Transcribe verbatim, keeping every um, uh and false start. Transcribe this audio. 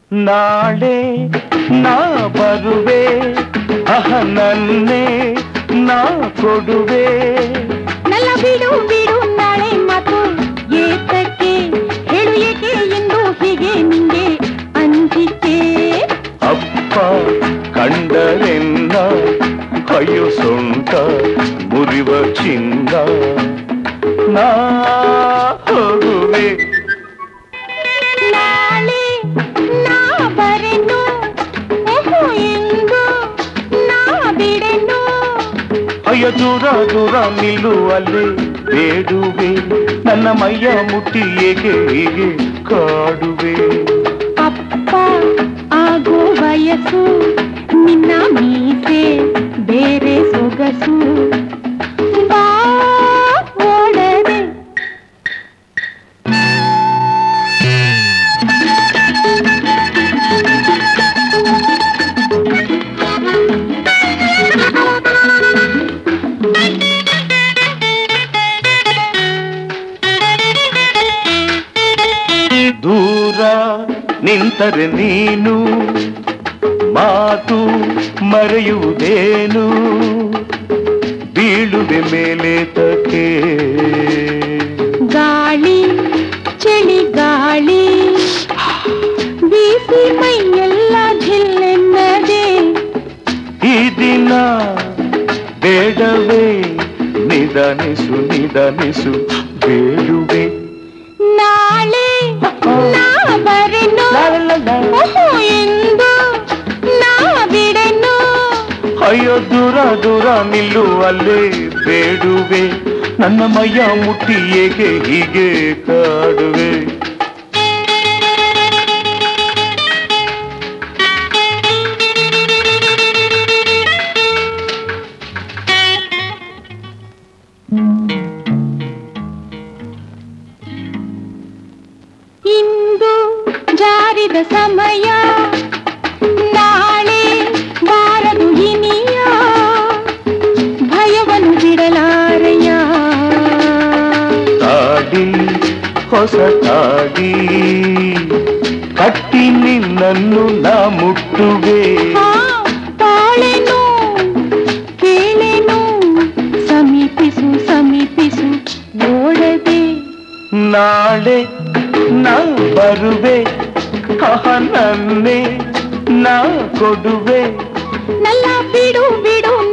ನಾಳೆ ನಾ ಬರುವೆ ಅಹ ನನ್ನೇ ನಾ ಕೊಡುವೆ. ನಲ್ಲ ಬಿಡು ಬಿಡು ನಾಳೆ ಮಾತು ಏತಕ್ಕೆ ಹೇಳು ಏಕೆ ಎಂದು ಹೀಗೆ ನಿಂಗೆ ಅಂಜಿಕೆ. ಅಪ್ಪ ಕಂಡರೆನ್ನ ಕೈಯು ಸೊಂಟ ಮುರಿವ ಚಿನ್ನ ನಾ ಹೋಗುವೆ. ನಾಳೆ ನಾ ಬರೆನು ಓಹೋ ಎಂದು ನಾ ಬಿಡೆನು. ಅಯ್ಯ ದೂರ ದೂರ ನಿಲ್ಲುವಲ್ಲೇ ಬೇಡುವೆ ನನ್ನ ಮೈಯ ಮುಟ್ಟಿ ಏಕೆ ಹೀಗೆ ಕಾಡುವೆ. ಅಪ್ಪ ಆಗೋ ವಯಸ್ಸು ನಿನ್ನ ಮೀಸೆ ಬೇರೆ ಸೊಗಸು ಬಾ ಓಡದೆ. ದೂರ ನಿಂತರೆ ನೀನು ಮಾತು ಮರೆಯುವುದೇನು ಬೀಳುವೆ ಮೇಲೆ ತಕೆ. ಗಾಳಿ ಚಳಿ ಗಾಳಿ ಬೀಸಿ ಮೈಯೆಲ್ಲ ಜಿಲ್ಲೆನ್ನದೆ. ಈ ದಿನ ಬೇಡವೇ ನಿಧಾನಿಸು ನಿಧಾನಿಸು ಬೇಡುವೆ. ನಾಳೆ ನಾ ಬರೆನು ಓಹೋ ಎಂದು ನಾ ಬಿಡೆನು. ಅಯ್ಯೋ ದೂರ ದೂರ ನಿಲ್ಲುವಲ್ಲೇ ಬೇಡುವೆ ನನ್ನ ಮೈಯ ಮುಟ್ಟಿ ಏಕೆ ಹೀಗೆ ಕಾಡುವೆ. ಇಂದು ಜಾರಿದ ಸಮಯ ನಾಳೆ ಬಾರದು ಇನಿಯ ಭಯವನ್ನು ಬಿಡಲಾರೆಯ. ತಾಡಿ ಹೊಸ ತಾಡಿ ಕಟ್ಟಿ ನಿನ್ನನ್ನು ನಾ ಮುಟ್ಟುವೆ. ತಾಳೆನು ಕೇಳೆನು ಸಮೀಪಿಸು ಸಮೀಪಿಸು ಓಡದೆ. ನಾಳೆ ನಾ ಬರುವೆ ಅಹ ನನ್ನೇ ನಾ ಕೊಡುವೆ. ನಲ್ಲ ಬಿಡು ಬಿಡು